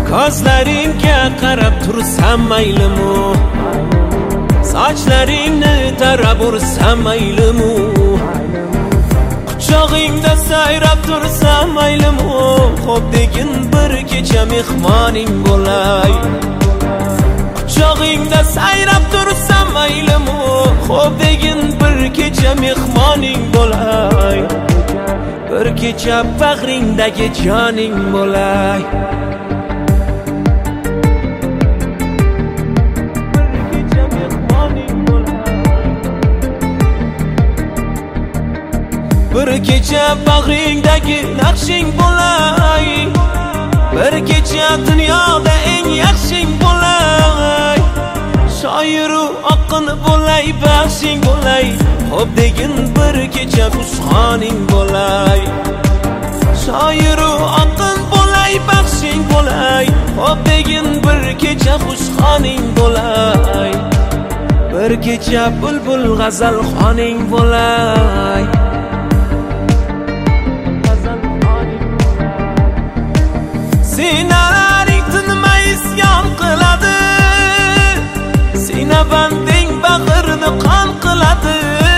ko'zlaringga qarab tursam maylimi, sochlaringni tarab ursam maylimi, quchog'ingda sayrab tursam maylimi, xo'p degin bir kecha mehmoning bo'lay. Quchog'ingda sayrab tursam maylimi, xo'p degin bir kecha mehmoning bo'lay. Bir kecha bag'ringdagi joning bo'lay. Bir kecha bag'ringdagi naqshing bo'lay. Bir kecha dunyoda eng yaxshing bo'lay. Shoiru oqin bo'lay, baxshing bo'lay. Xo'p degin bir kecha xushxoning bo'lay. Shoiru oqin bo'lay, baxshing bo'lay. Xo'p degin bir kecha xushxoning bo'lay. Bir kecha bulbul g'azal xoning bo'lay. Sinalaring tinmay isyon qiladi, sina banding bag'rni qon qiladi,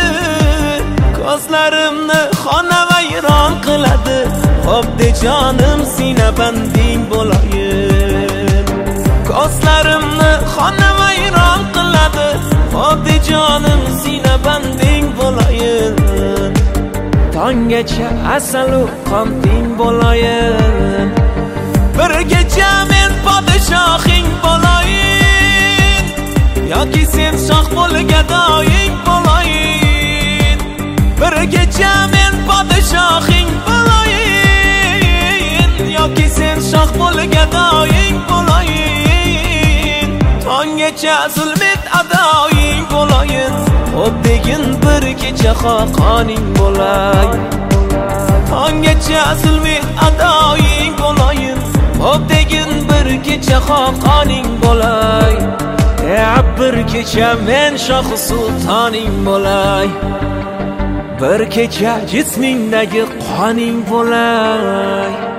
ko'zlarimni xonavayron qiladi. Xo'p de jonim sina banding bo'layin, ko'zlarimni xonavayron qiladi. Xo'p de jonim sina banding bo'layin, tonggacha asalu qonting bo'layin. Bir kecha men podshohing bo'layin, yoki sen shoh bo'lgadoying bo'layin. Bir kecha men podshohing bo'layin, yoki sen shoh bo'lgadoying bo'layin. Tonggacha zulmet adoying bo'layin. Xo'p degin bir kecha xoqoning bo'lay. Tonggacha zulmet adoying bo'layin. Xo'p degin bir kecha xoqoning bo'lay. Bir kecha men shoh sultoning bo'lay. Bir kecha jismingdagi qoning bo'lay.